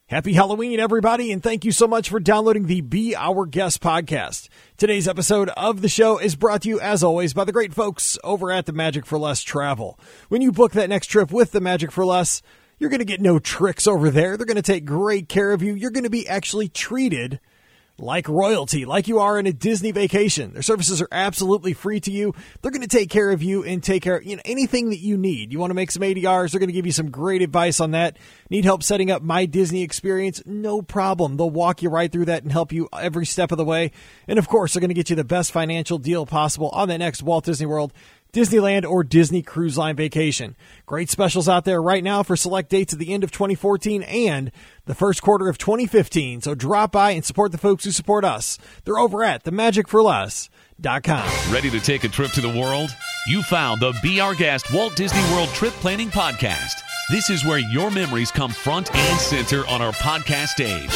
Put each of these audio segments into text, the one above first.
Happy Halloween, everybody, and thank you so much for downloading the Be Our Guest podcast. Today's episode of the show is brought to you, as always, by the great folks over at the Magic for Less Travel. When you book that next trip with the Magic for Less, you're going to get no tricks over there. They're going to take great care of you. You're going to be actually treated like royalty, like you are in a Disney vacation. Their services are absolutely free to you. They're going to take care of you and take care of anything that you need. You want to make some ADRs, they're going to give you some great advice on that. Need help setting up My Disney Experience? No problem. They'll walk you right through that and help you every step of the way. And of course, they're going to get you the best financial deal possible on that next Walt Disney World, Disneyland, or Disney Cruise Line vacation. Great specials out there right now for select dates at the end of 2014 and the first quarter of 2015. So drop by and support the folks who support us. They're over at themagicforless.com. Ready to take a trip to the world? You found the Be Our Guest Walt Disney World Trip Planning Podcast. This is where your memories come front and center on our podcast stage.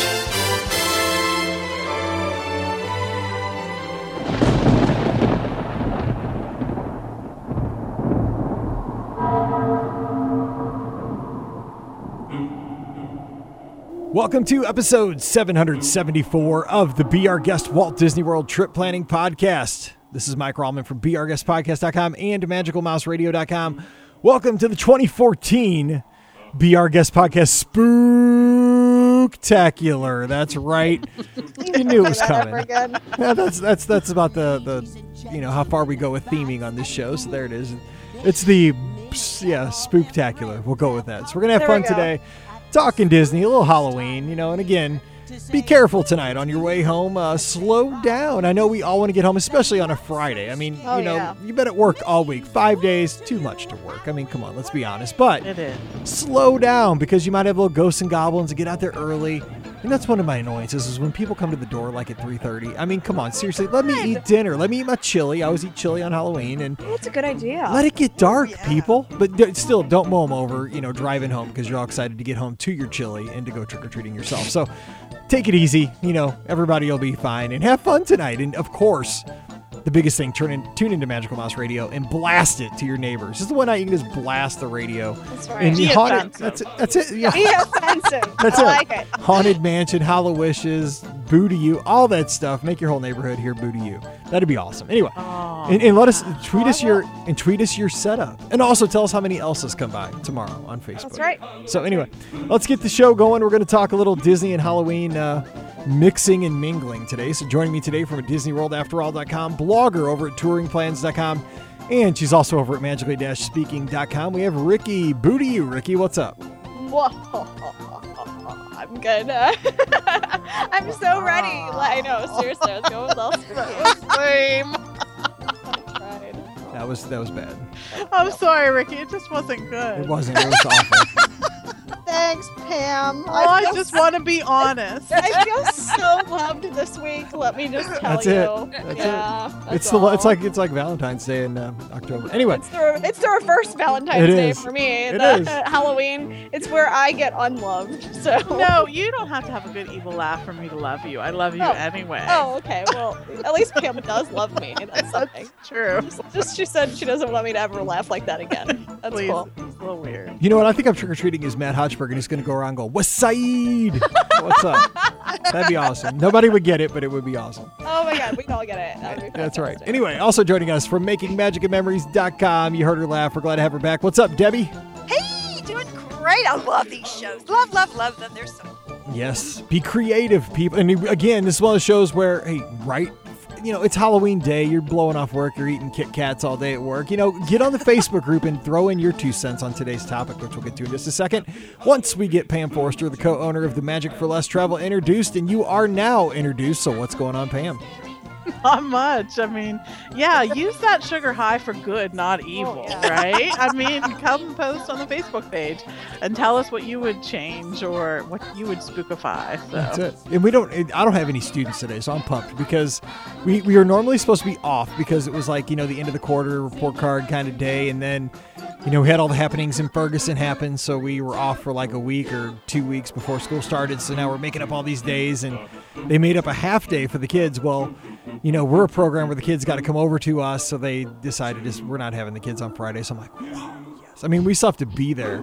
Welcome to episode 774 of the Be Our Guest Walt Disney World Trip Planning Podcast. This is Mike Rallman from BeOurGuestPodcast.com and MagicalMouseRadio.com. Welcome to the 2014 Be Our Guest Podcast Spooktacular. That's right. You knew it was coming. Yeah, that's about the how far we go with theming on this show. So there it is. It's the Spooktacular. We'll go with that. So we're gonna have fun today. Talking Disney, a little Halloween, and again, be careful tonight on your way home. Slow down. I know we all want to get home, especially on a Friday. I mean, you've been at work all week. 5 days, too much to work. I mean, come on, let's be honest. But it is. Slow down because you might have little ghosts and goblins and get out there early. And that's one of my annoyances is when people come to the door like at 3:30. I mean, come on, seriously, let me eat dinner. Let me eat my chili. I always eat chili on Halloween. And that's a good idea. Let it get dark, people. But still, don't mow them over, driving home because you're all excited to get home to your chili and to go trick-or-treating yourself. So take it easy. Everybody will be fine. And have fun tonight. And, of course, the biggest thing, tune into Magical Mouse Radio and blast it to your neighbors. This is the one night you can just blast the radio. That's right. And Be that's it. Yeah. Be offensive. That's I it. like it. Haunted Mansion, Hallowishes, Boo to You, all that stuff. Make your whole neighborhood hear Boo to You. That'd be awesome. Anyway, and let us tweet us your setup, and also tell us how many Elsas come by tomorrow on Facebook. That's right. So anyway, let's get the show going. We're going to talk a little Disney and Halloween mixing and mingling today. So joining me today from DisneyWorldAfterAll.com, blogger over at TouringPlans.com, and she's also over at Magically-Speaking.com. We have Ricky. Boo to You, Ricky. What's up? Whoa. I'm good. I'm so ready. I know, seriously, I was going with all Lame. That was bad. I'm sorry, Ricky. It just wasn't good. It wasn't. It was awful. Thanks, Pam. I just want to be honest. I feel so loved this week. Let me just tell That's you. it. That's it. It's like Valentine's Day in October. Anyway, it's the reverse Valentine's Day is. for me. It the is. Halloween. It's where I get unloved. So No, you don't have to have a good evil laugh for me to love you. I love you anyway. Oh, okay. Well, at least Pam does love me. That's something. True. Just she said she doesn't want me to ever laugh like that again. That's Please. cool. It's a little weird. you know what? I think I'm trick-or-treating as Matt Hotchberg, and he's going to go around and go, West Side! What's up? That'd be awesome. Nobody would get it, but it would be awesome. Oh my God, we can all get it. That would be That's right. fantastic. Anyway, also joining us from MakingMagicandMemories.com. You heard her laugh. We're glad to have her back. What's up, Debbie? Hey, doing great. I love these shows. Love them. They're so cool. Yes. Be creative, people. And again, this is one of the shows where, hey, right? It's Halloween day. You're blowing off work. You're eating Kit Kats all day at work. Get on the Facebook group and throw in your 2 cents on today's topic, which we'll get to in just a second. Once we get Pam Forrester, the co-owner of the Magic for Less Travel, introduced, and you are now introduced. So what's going on, Pam? Not much. I mean, use that sugar high for good, not evil, right? I mean, come post on the Facebook page and tell us what you would change or what you would spookify. So. That's it. And I don't have any students today, so I'm pumped because we are normally supposed to be off because it was like, the end of the quarter report card kind of day. And then, we had all the happenings in Ferguson happen. So we were off for like a week or 2 weeks before school started. So now we're making up all these days, and they made up a half day for the kids. Well, we're a program where the kids got to come over to us, so they decided we're not having the kids on Friday. So I'm like, whoa, yes. I mean, we still have to be there,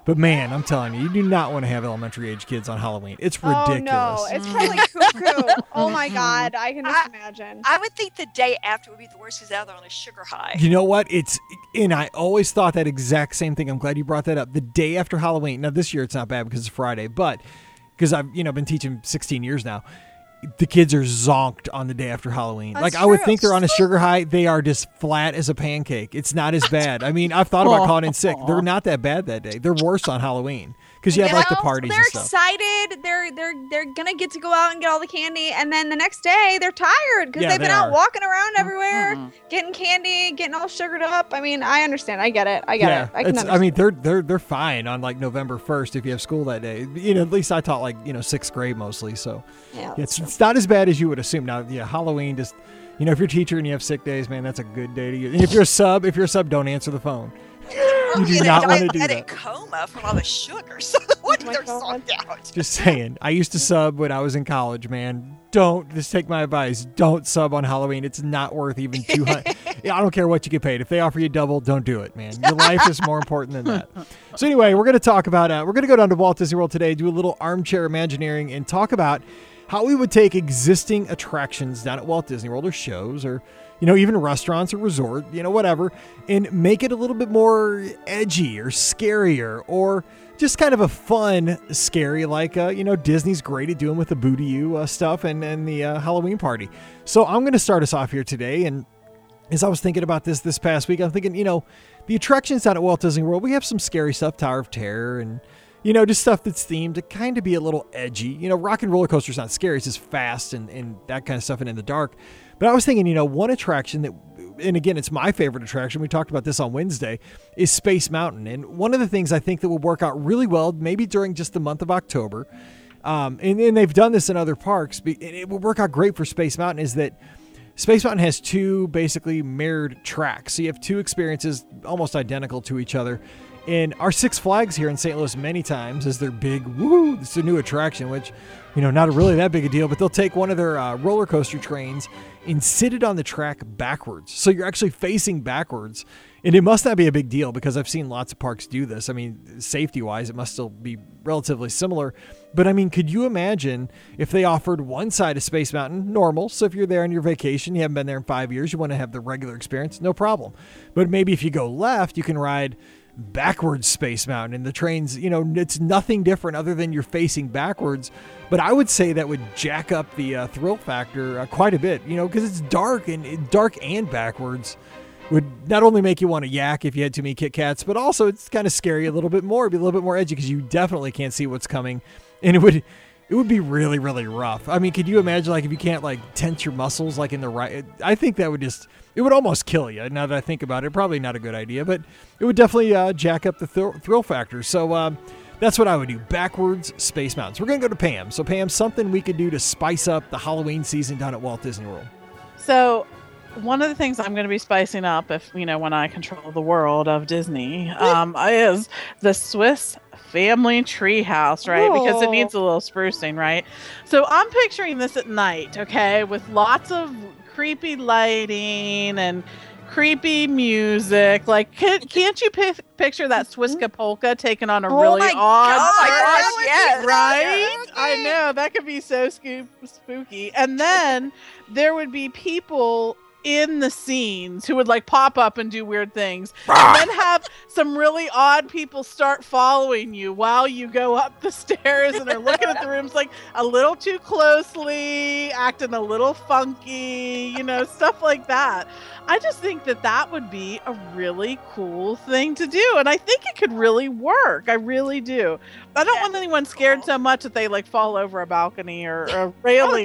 But man, I'm telling you, you do not want to have elementary age kids on Halloween. It's ridiculous. Oh no, it's probably cuckoo. Oh my god, I can just imagine. I would think the day after would be the worst because now they're on a sugar high. You know what? And I always thought that exact same thing. I'm glad you brought that up. The day after Halloween. Now this year it's not bad because it's Friday, but because I've been teaching 16 years now. The kids are zonked on the day after Halloween. That's I would true. think they're on a sugar high. They are just flat as a pancake. It's not as bad. I mean, I've thought about calling in sick. They're not that bad that day. They're worse on Halloween because you have like the parties They're and stuff. excited. They're gonna get to go out and get all the candy, and then the next day they're tired because they've been out walking around everywhere, getting candy, getting all sugared up. I mean, I understand. I get it. I get it. I can understand. I mean, they're fine on like November 1st if you have school that day. At least I taught 6th grade mostly, so it's not as bad as you would assume. Now, Halloween just, if you're a teacher and you have sick days, man, that's a good day to get. And if you're a sub, don't answer the phone. You do not want to do that. In coma from all the sugar, so what they're zonked out. Just saying. I used to sub when I was in college, man. Don't just take my advice. Don't sub on Halloween. It's not worth even $200. I don't care what you get paid. If they offer you double, don't do it, man. Your life is more important than that. So anyway, we're going to talk about. We're going to go down to Walt Disney World today, do a little armchair imagineering, and talk about how we would take existing attractions down at Walt Disney World or shows or, even restaurants or resort, whatever, and make it a little bit more edgy or scarier or just kind of a fun scary like, Disney's great at doing with the Boo to You stuff and the Halloween party. So I'm going to start us off here today. And as I was thinking about this past week, I'm thinking, the attractions down at Walt Disney World, we have some scary stuff, Tower of Terror and just stuff that's themed to kind of be a little edgy. Rock and Roller Coaster's not scary. It's just fast and that kind of stuff and in the dark. But I was thinking, one attraction that, and again, it's my favorite attraction. We talked about this on Wednesday, is Space Mountain. And one of the things I think that will work out really well, maybe during just the month of October, and they've done this in other parks, and it will work out great for Space Mountain, is that Space Mountain has two basically mirrored tracks. So you have two experiences almost identical to each other. And our Six Flags here in St. Louis many times is their big, it's a new attraction, which, not really that big a deal, but they'll take one of their roller coaster trains and sit it on the track backwards. So you're actually facing backwards. And it must not be a big deal because I've seen lots of parks do this. I mean, safety-wise, it must still be relatively similar. But I mean, could you imagine if they offered one side of Space Mountain normal? So if you're there on your vacation, you haven't been there in 5 years, you want to have the regular experience, no problem. But maybe if you go left, you can ride backwards Space Mountain, and the trains, it's nothing different other than you're facing backwards. But I would say that would jack up the thrill factor quite a bit, because it's dark and backwards would not only make you want to yak if you had too many Kit Kats, but also it's kind of scary a little bit more. It'd be a little bit more edgy because you definitely can't see what's coming, and it would be really, really rough. I mean, could you imagine if you can't tense your muscles in the right? I think that would it would almost kill you. Now that I think about it, probably not a good idea, but it would definitely jack up the thrill factor. So that's what I would do. Backwards Space Mountains. We're going to go to Pam. So Pam, something we could do to spice up the Halloween season down at Walt Disney World. So one of the things I'm going to be spicing up when I control the world of Disney is the Swiss Family Treehouse, right? Because it needs a little sprucing, right? So I'm picturing this at night, okay, with lots of creepy lighting and creepy music. Can't you picture that Swiska polka taken on a really odd? Oh my gosh, yes, right? I know that could be so spooky. And then there would be people in the scenes who would pop up and do weird things, and then have some really odd people start following you while you go up the stairs and are looking at the rooms a little too closely, acting a little funky, stuff like that. I just think that would be a really cool thing to do, and I think it could really work. I really do. I don't want anyone scared so much that they fall over a balcony or a railing.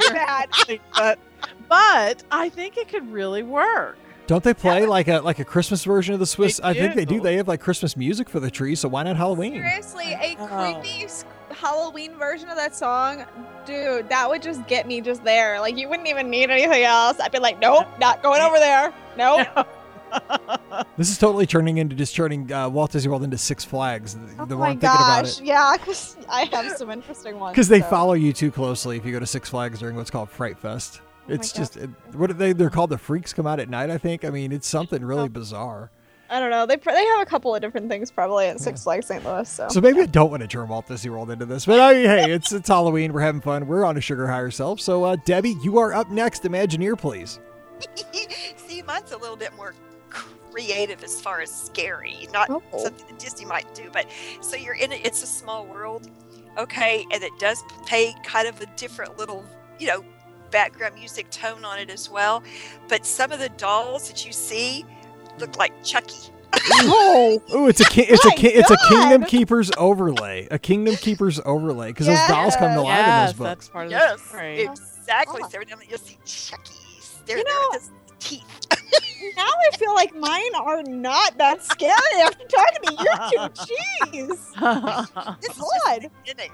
But I think it could really work. Don't they play like a Christmas version of the Swiss? I think they do. They have Christmas music for the tree, so why not Halloween? Seriously, a creepy Halloween version of that song, dude, that would just get me just there. You wouldn't even need anything else. I'd be nope, not going over there. Nope. This is totally turning Walt Disney World into Six Flags. The more I'm thinking about it. Yeah, because I have some interesting ones. Because they follow you too closely if you go to Six Flags during what's called Fright Fest. It's just, what are they? They're called the Freaks come out at night, I think. I mean, it's something really bizarre. I don't know. They have a couple of different things probably at Six Flags St. Louis. So maybe I don't want to turn Walt Disney World into this. But I mean, hey, it's Halloween. We're having fun. We're on a sugar high ourselves. So Debbie, you are up next. Imagineer, please. See, mine's a little bit more creative as far as scary. Not something that Disney might do, but so you're in it. It's a small world, okay, and it does play kind of a different little, background music tone on it as well. But some of the dolls that you see look like Chucky. Oh, it's a Kingdom Keepers overlay. A Kingdom Keepers overlay because those dolls come to life in those books. That's part of the story. Exactly. So every time you'll see Chucky staring there with his teeth. Now I feel like mine are not that scary after talking to you two. Jeez. It's odd.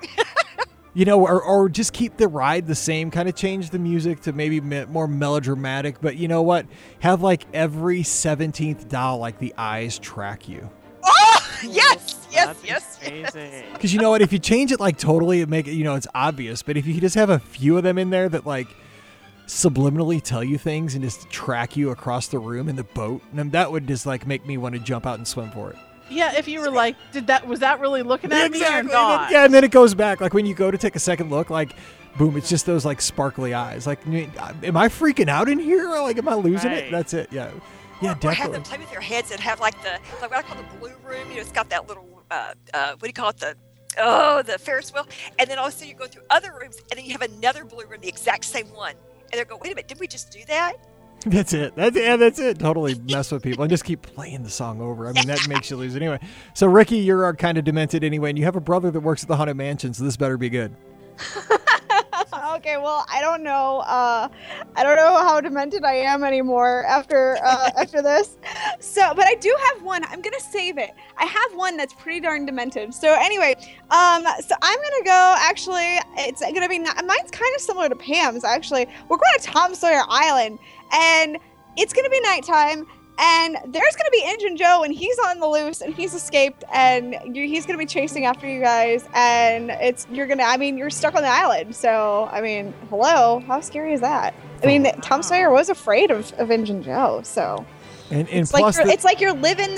Or just keep the ride the same, kind of change the music to maybe more melodramatic. But you know what? Have like every 17th doll, like the eyes track you. Oh, yes. Because you know what? If you change it like totally, it make it, it's obvious. But if you just have a few of them in there that like subliminally tell you things and just track you across the room in the boat, and that would just like make me want to jump out and swim for it. Yeah, if you were like, was that really looking at me or not? And then it goes back. Like when you go to take a second look, like, boom, it's just those like sparkly eyes. Like, am I freaking out in here? Like, am I losing it? That's it. Yeah. Yeah, definitely. Or have them play with your heads and have like what I call the blue room. It's got that little, what do you call it? The Ferris wheel. And then all of a sudden you go through other rooms and then you have another blue room, the exact same one. And they go, wait a minute, did we just do that? That's it. That's it. Totally mess with people and just keep playing the song over. I mean, that makes you lose anyway. So, Ricky, you're kind of demented anyway, and you have a brother that works at the Haunted Mansion, so this better be good. Okay, well, I don't know. I don't know how demented I am anymore after this. So, but I do have one. I'm gonna save it. I have one that's pretty darn demented. So anyway, so I'm gonna go. Actually, it's gonna be mine's kind of similar to Pam's. Actually, we're going to Tom Sawyer Island, and it's gonna be nighttime. And there's going to be Injun Joe, and he's on the loose, and he's escaped, and he's going to be chasing after you guys, and you're stuck on the island. So, I mean, hello, how scary is that? I mean, Tom Sawyer was afraid of Injun Joe, so. And it's plus, it's like you're living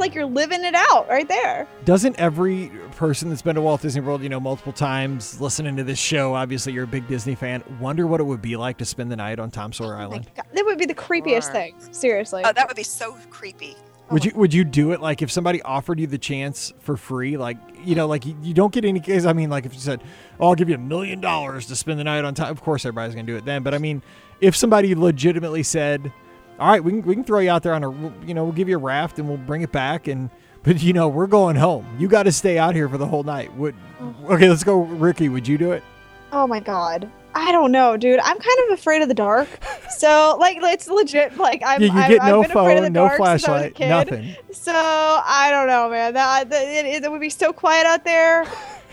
it out right there. Doesn't every person that's been to Walt Disney World, multiple times, listening to this show, obviously you're a big Disney fan, wonder what it would be like to spend the night on Tom Sawyer Island? That would be the creepiest thing. Seriously. Oh, that would be so creepy. Would you do it? Like if somebody offered you the chance for free, like you don't get any case. I mean, like if you said, "Oh, I'll give you $1 million to spend the night on Tom," of course everybody's gonna do it then. But I mean, if somebody legitimately said, all right, we can throw you out there on we'll give you a raft and we'll bring it back, but we're going home. You got to stay out here for the whole night. Okay, let's go, Ricky. Would you do it? Oh my God, I don't know, dude. I'm kind of afraid of the dark. So like, it's legit. Like you get no phone, no flashlight, nothing. So I don't know, man. It would be so quiet out there.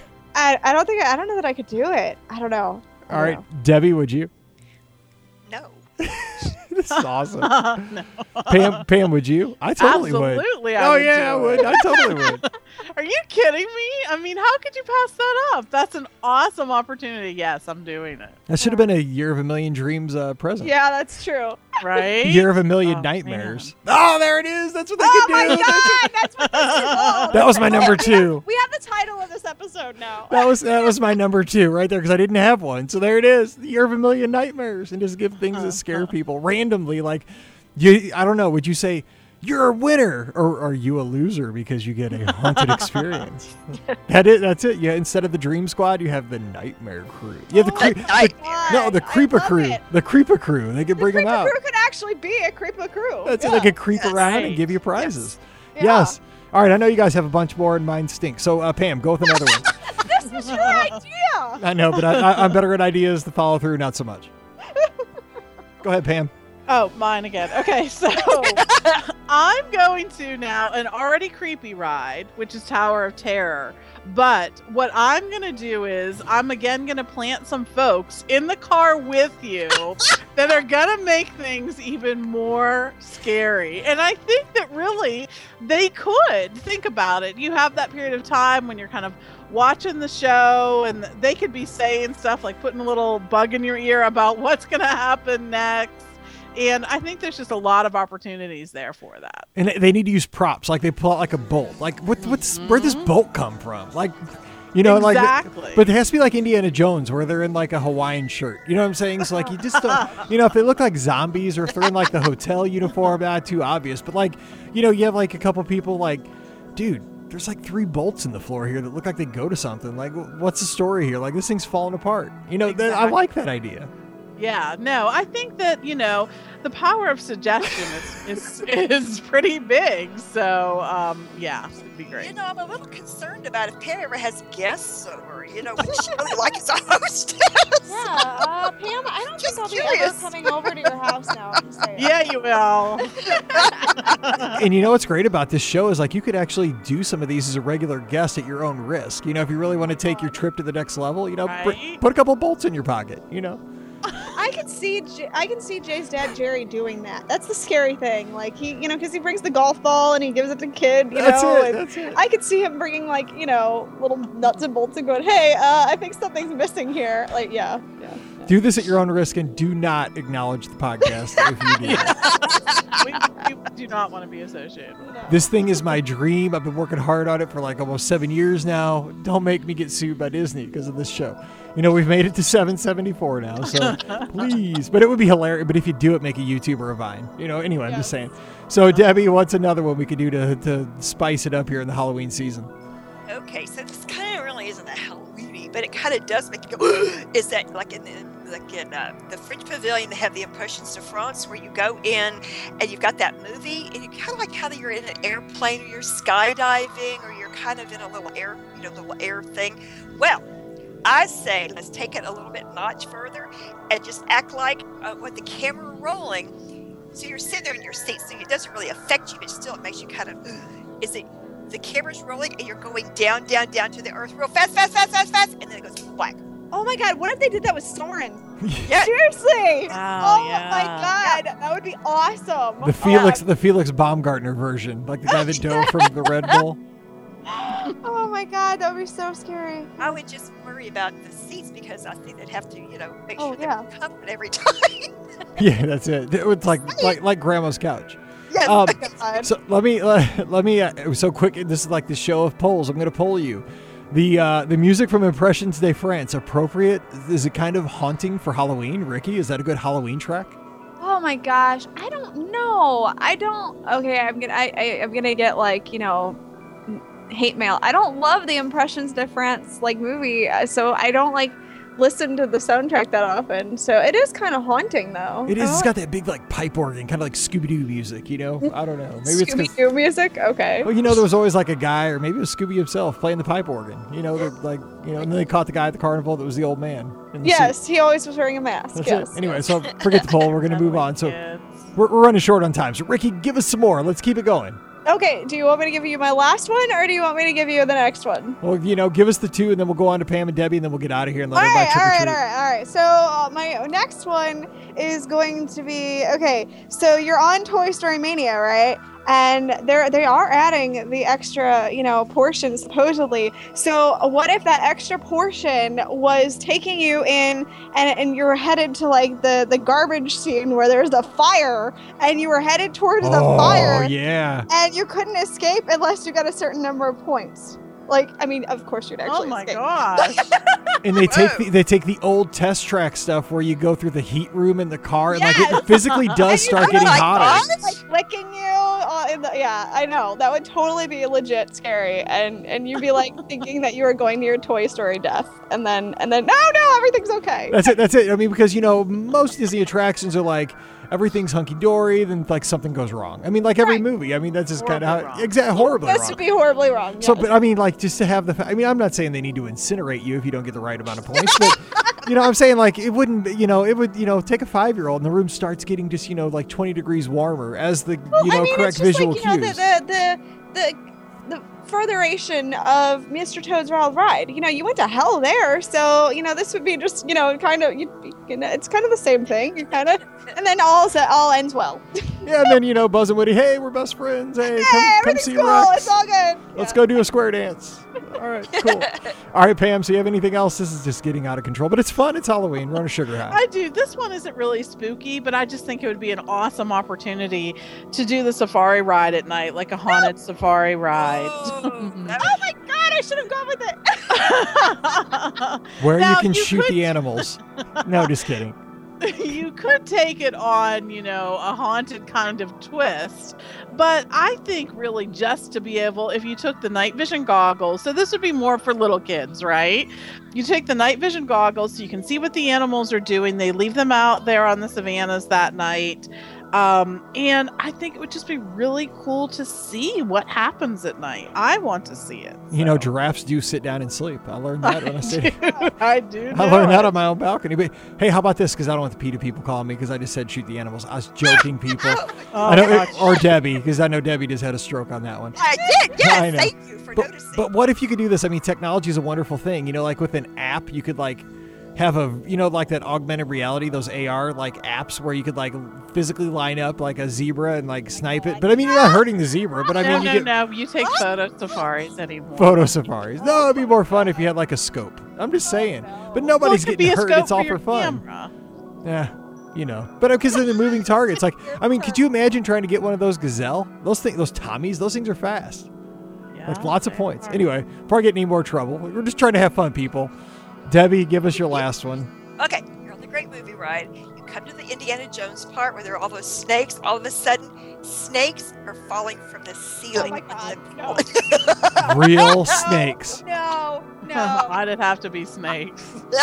I don't know that I could do it. I don't know. All right, Debbie, would you? No. This is awesome. No. Pam, would you? I totally would. Absolutely, I would. I totally would. Are you kidding me? I mean, how could you pass that up? That's an awesome opportunity. Yes, I'm doing it. That should have been a Year of a Million Dreams present. Yeah, that's true. Right? Year of a Million Nightmares. Man. Oh, there it is. That's what they could do. Oh my God, that's what this is. That was my number 2. We have the title of this episode now. That was my number 2 right there because I didn't have one. So there it is. The Year of a Million Nightmares, and just give things that scare people randomly. Like, I don't know. Would you say you're a winner, or are you a loser because you get a haunted experience? That's it. Yeah. Instead of the Dream Squad, you have the Nightmare Crew. Yeah, the Creeper Crew. The Creeper Crew. They could bring them out. The Creeper Crew could actually be a Creeper Crew. That's it. They could creep around and give you prizes. Yes. Yes. All right. I know you guys have a bunch more, and mine stinks. So, Pam, go with another one. This was your idea. I know, but I'm better at ideas. The follow through, not so much. Go ahead, Pam. Oh, mine again. Okay, so I'm going to now an already creepy ride, which is Tower of Terror. But what I'm going to do is I'm again going to plant some folks in the car with you that are going to make things even more scary. And I think that really they could. Think about it. You have that period of time when you're kind of watching the show and they could be saying stuff like putting a little bug in your ear about what's going to happen next. And I think there's just a lot of opportunities there for that. And they need to use props. Like they pull out like a bolt. Like where'd this bolt come from? Like, you know, exactly. Like, but it has to be like Indiana Jones where they're in like a Hawaiian shirt. You know what I'm saying? So like you just don't, you know, if they look like zombies or if they're in like the hotel uniform, not too obvious. But like, you know, you have like a couple people like, dude, there's like 3 bolts in the floor here that look like they go to something. Like, what's the story here? Like, this thing's falling apart. You know, exactly. I like that idea. Yeah, no, I think that, you know, the power of suggestion is pretty big. So, yeah, it'd be great. You know, I'm a little concerned about if Pam ever has guests over, you know, what she really like as a hostess. Yeah, Pam, I don't think I'll be ever coming over to your house now. Yeah, you will. And you know what's great about this show is like you could actually do some of these as a regular guest at your own risk. You know, if you really want to take your trip to the next level, you know, right? Put a couple bolts in your pocket, you know. I can see Jay's dad Jerry doing that. That's the scary thing. Like he, you know, because he brings the golf ball and he gives it to kid. That's it. I could see him bringing like, you know, little nuts and bolts and going, "Hey, I think something's missing here." Like, yeah. Do this at your own risk and do not acknowledge the podcast if you do. We do not want to be associated with that. This thing is my dream. I've been working hard on it for like almost 7 years now. Don't make me get sued by Disney because of this show. You know, we've made it to 774 now, so please. But it would be hilarious. But if you do it, make a YouTube or a Vine. You know, anyway, I'm just saying. So, Debbie, what's another one we could do to spice it up here in the Halloween season? Okay, so this kind of really isn't a Halloween-y, but it kind of does make you go, is that like in the French Pavilion, they have the Impressions de France where you go in and you've got that movie and you kind of like how you're in an airplane or you're skydiving or you're kind of in a little air thing. Well, I say let's take it a little bit notch further and just act like with the camera rolling. So you're sitting there in your seat, so it doesn't really affect you, but still it makes you kind of, the camera's rolling and you're going down to the earth real fast, and then it goes black. Oh my God, what if they did that with Soren? Yeah. Seriously. Oh my God, that would be awesome. The Felix Baumgartner version, like the guy that dove from the Red Bull. Oh my God, that would be so scary. I would just worry about the seats because I think they'd have to, you know, make sure they're covered every time. Yeah, that's it. It was like Grandma's couch. Yes. So let me. So quick. This is like the show of polls. I'm going to poll you. The music from Impressions de France appropriate? Is it kind of haunting for Halloween? Ricky, is that a good Halloween track? Oh my gosh, I don't know. Okay, I'm gonna get like, you know, hate mail. I don't love the Impressions de France like movie, so I don't like listen to the soundtrack that often. So it is kind of haunting though. It is. It's got that big like pipe organ, kind of like Scooby-Doo music, you know? I don't know. Maybe it's Scooby-Doo music? Okay. Well, you know, there was always like a guy, or maybe it was Scooby himself, playing the pipe organ. You know, like, you know, and then they caught the guy at the carnival that was the old man. Yes, he always was wearing a mask. That's it. Anyway, so forget the poll. We're going to move on. So we're running short on time. So Ricky, give us some more. Let's keep it going. Okay, do you want me to give you my last one, or do you want me to give you the next one? Well, you know, give us the 2, and then we'll go on to Pam and Debbie, and then we'll get out of here and let everybody trick or treat. All right. So my next one is going to be, okay, so you're on Toy Story Mania, right? And they are adding the extra, you know, portion supposedly. So what if that extra portion was taking you in and you were headed to like the garbage scene where there's a fire and you were headed towards the fire. Oh, yeah. And you couldn't escape unless you got a certain number of points. Like, I mean, of course you'd actually escape. Oh my gosh. And they take the old test track stuff where you go through the heat room in the car and like it physically does start getting hotter. Like flicking you. Yeah, I know. That would totally be legit scary. And you'd be like thinking that you were going to your Toy Story death. And then no, everything's okay. That's it. I mean, because, you know, most Disney attractions are like, everything's hunky-dory, then like something goes wrong. I mean, like every movie. I mean, that's just kind of how horribly wrong. It has to be horribly wrong. Yes. So, but I mean, like just to have I mean, I'm not saying they need to incinerate you if you don't get the right amount of points, but you know, I'm saying like it would, take a 5-year-old and the room starts getting just, you know, like 20 degrees warmer as the, correct visual cues. The furtheration of Mr. Toad's Wild Ride. You know, you went to hell there, so, you know, this would be just, you know, kind of, it's kind of the same thing. You kind of, and then all ends well. Yeah, and then, Buzz and Woody, hey, we're best friends. Hey, come see cool. Rex. It's all good. Let's go do a square dance. All right, cool. All right, Pam, so you have anything else? This is just getting out of control, but it's fun. It's Halloween. Run a sugar high. I do. This one isn't really spooky, but I just think it would be an awesome opportunity to do the safari ride at night, like a haunted safari ride. Oh my God, I should have gone with it. Where now, you can shoot the animals. No, just kidding. You could take it on, a haunted kind of twist. But I think really just to be able, if you took the night vision goggles, so this would be more for little kids, right? You take the night vision goggles so you can see what the animals are doing. They leave them out there on the savannas that night. And I think it would just be really cool to see what happens at night. I want to see it. So. Giraffes do sit down and sleep. I learned that when I said I do. I learned that on my own balcony. But hey, how about this? Because I don't want the PETA people calling me because I just said shoot the animals. I was joking, people. I know, or Debbie, because I know Debbie just had a stroke on that one. I did. Yes. I know. Thank you for noticing. But what if you could do this? I mean, technology is a wonderful thing. Like with an app, you could have like that augmented reality, those AR apps where you could physically line up like a zebra and snipe it. But I mean, you're not hurting the zebra. But I mean, you take photo safaris anymore. Photo safaris. No, it'd be more fun if you had a scope. I'm just saying. But nobody's getting hurt. It's all for fun. Camera. Yeah. But because of the moving targets, could you imagine trying to get one of those gazelle? Those Tommies, those things are fast. Yeah, lots of points. Anyway, before I get any more trouble, we're just trying to have fun, people. Debbie, give us your last one. Okay, you're on the Great Movie Ride. You come to the Indiana Jones part where there are all those snakes. All of a sudden, snakes are falling from the ceiling. Oh my God, no. Real snakes. No. Why'd it have to be snakes?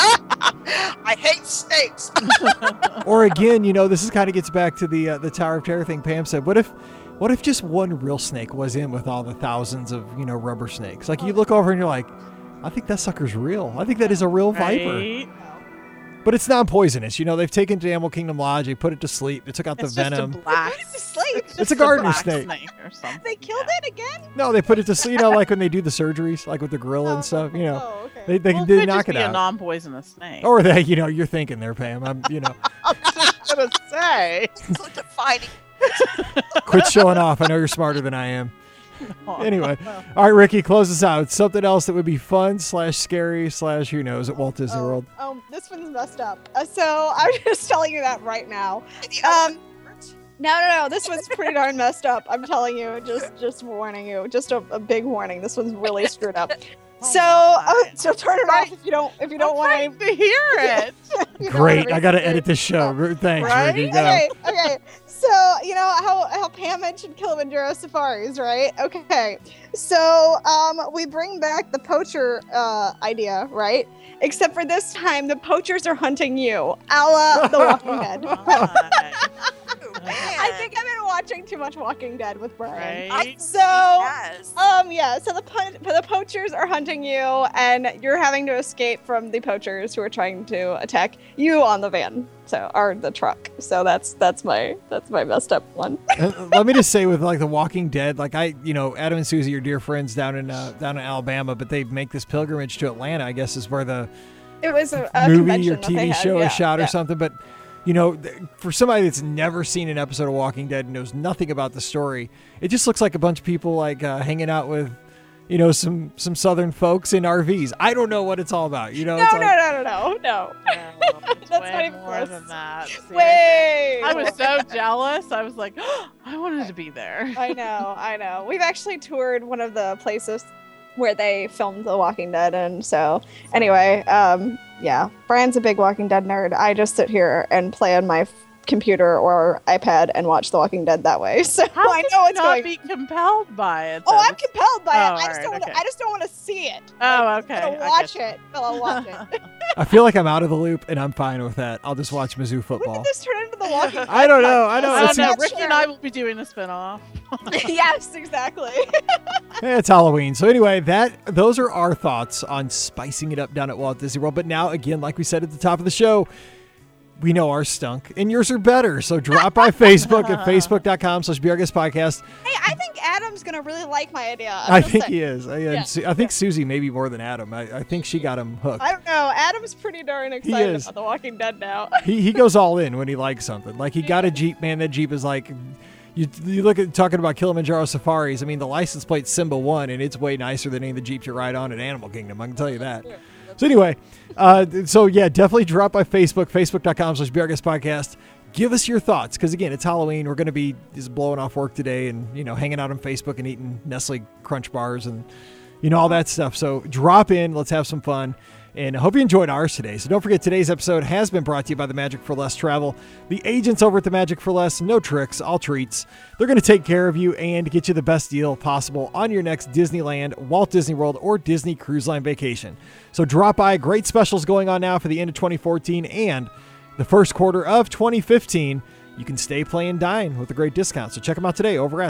I hate snakes. Or again, this is kind of gets back to the Tower of Terror thing Pam said. What if just one real snake was in with all the thousands of, rubber snakes? You look over and you're like, I think that sucker's real. I think that is a real viper. Right? But it's non-poisonous. They've taken it to Animal Kingdom Lodge. They put it to sleep. They took out the venom. Put it to sleep. It's a gardener snake. Or something. They killed it again? No, they put it to sleep. Like when they do the surgeries, like with the gorilla and stuff. Okay. They could knock just it be out. A non-poisonous snake. Or they, you're thinking there, Pam. I'm just gonna say. So defining. Quit showing off. I know you're smarter than I am. Anyway, all right, Ricky, close us out. Something else that would be fun / scary / who knows at Walt Disney World. This one's messed up. So I'm just telling you that right now. No. This one's pretty darn messed up. I'm telling you, just warning you, just a big warning. This one's really screwed up. So turn it off if you don't want to hear it. Great, I got to edit this show. Thanks, right? Ricky. Go. Okay. So how Pam mentioned Kilimanjaro safaris, right? Okay. So we bring back the poacher idea, right? Except for this time, the poachers are hunting you, a la The Walking Dead. I think I've been watching too much Walking Dead with Brian. Right? So the poachers are hunting you, and you're having to escape from the poachers who are trying to attack you on the van, or the truck. So that's my messed up one. Let me just say, with The Walking Dead, Adam and Susie are dear friends down in Alabama, but they make this pilgrimage to Atlanta. I guess is where it was a movie or TV show is shot or something, but. For somebody that's never seen an episode of Walking Dead and knows nothing about the story, it just looks like a bunch of people hanging out with, some Southern folks in RVs. I don't know what it's all about. No. That's way more than that. Way. I was so jealous. I was like, oh, I wanted to be there. I know. We've actually toured one of the places where they filmed The Walking Dead, and so anyway, Brian's a big Walking Dead nerd. I just sit here and play on my computer or iPad and watch The Walking Dead that way. So how I know it's not be compelled by it. Oh, I'm compelled by it. I just don't want to see it. Oh, okay. I'll watch it. I'll watch it. I feel like I'm out of the loop, and I'm fine with that. I'll just watch Mizzou football. When did this turn into The Walking Dead? I don't know. I don't know. Ricky and I will be doing a spinoff. Yes, exactly. It's Halloween. So anyway, those are our thoughts on spicing it up down at Walt Disney World. But now, again, like we said at the top of the show, we know ours stunk, and yours are better. So drop by Facebook at facebook.com/BeOurGuestPodcast. Hey, I think Adam's going to really like my idea. I think he is. I think Susie maybe more than Adam. I think she got him hooked. I don't know. Adam's pretty darn excited about The Walking Dead now. He goes all in when he likes something. Like, he got a Jeep, man. That Jeep is like... You look at talking about Kilimanjaro safaris. I mean, the license plate's Simba 1, and it's way nicer than any of the Jeeps you ride on at Animal Kingdom. I can tell you that. So anyway, definitely drop by Facebook, facebook.com/BeOurGuestPodcast. Give us your thoughts, because again, it's Halloween. We're going to be just blowing off work today and, hanging out on Facebook and eating Nestle Crunch bars and, all that stuff. So drop in. Let's have some fun. And I hope you enjoyed ours today. So don't forget, today's episode has been brought to you by the Magic for Less Travel. The agents over at the Magic for Less, no tricks, all treats. They're going to take care of you and get you the best deal possible on your next Disneyland, Walt Disney World, or Disney Cruise Line vacation. So drop by. Great specials going on now for the end of 2014 and the first quarter of 2015. You can stay, play, and dine with a great discount. So check them out today over at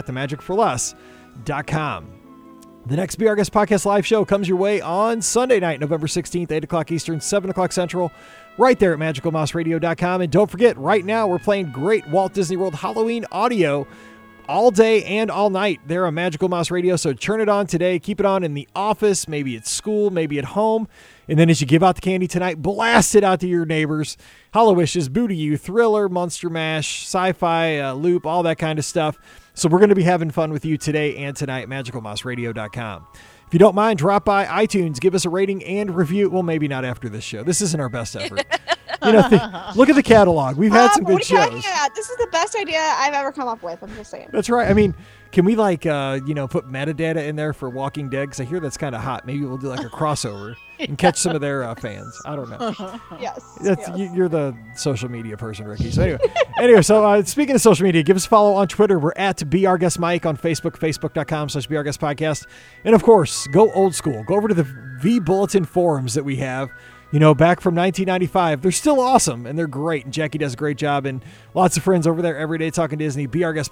themagicforless.com. The next Be Our Guest Podcast live show comes your way on Sunday night, November 16th, 8 o'clock Eastern, 7 o'clock Central, right there at MagicalMouseRadio.com. And don't forget, right now we're playing great Walt Disney World Halloween audio all day and all night there on Magical Mouse Radio. So turn it on today. Keep it on in the office, maybe at school, maybe at home. And then as you give out the candy tonight, blast it out to your neighbors. Hallowishes, Boo to You, Thriller, Monster Mash, Sci-Fi, Loop, all that kind of stuff. So we're going to be having fun with you today and tonight at MagicalMouseRadio.com. If you don't mind, drop by iTunes, give us a rating and review. Well, maybe not after this show. This isn't our best effort. Look at the catalog. We've had some good shows. This is the best idea I've ever come up with. I'm just saying. That's right. I mean, can we put metadata in there for Walking Dead? Because I hear that's kind of hot. Maybe we'll do like a crossover and catch some of their fans. I don't know. Yes. You're the social media person, Ricky. So anyway, speaking of social media, give us a follow on Twitter. We're at Be Our Guest Mike on Facebook, facebook.com/BeOurGuestPodcast. And of course, go old school. Go over to the V Bulletin forums that we have. Back from 1995. They're still awesome, and they're great. And Jackie does a great job, and lots of friends over there every day talking Disney.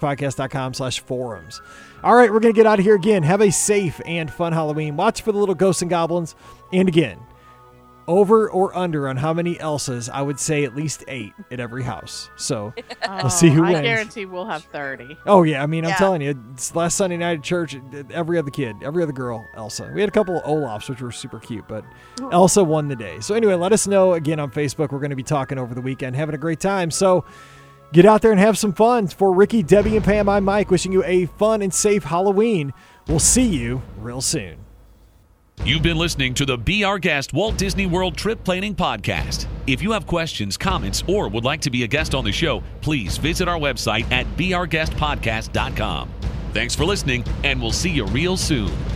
BeOurGuestPodcast.com/forums. All right, we're going to get out of here again. Have a safe and fun Halloween. Watch for the little ghosts and goblins. And again, over or under on how many Elsas? I would say at least 8 at every house. So let's see who wins. I guarantee we'll have 30. Oh, yeah. I mean, I'm telling you, it's last Sunday night at church, every other girl, Elsa. We had a couple of Olafs, which were super cute, but Elsa won the day. So anyway, let us know again on Facebook. We're going to be talking over the weekend, having a great time. So get out there and have some fun. For Ricky, Debbie, and Pam, I'm Mike, wishing you a fun and safe Halloween. We'll see you real soon. You've been listening to the Be Our Guest Walt Disney World Trip Planning Podcast. If you have questions, comments, or would like to be a guest on the show, please visit our website at beourguestpodcast.com. Thanks for listening, and we'll see you real soon.